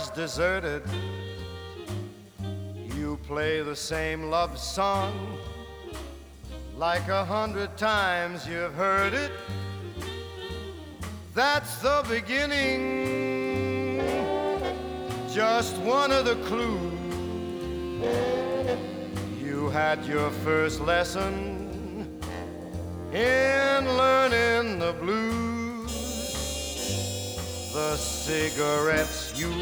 car's deserted, you play the same love song like 100 times you've heard it. That's the beginning, just one of the clues. You had your first lesson in learning the blues. The cigarettes you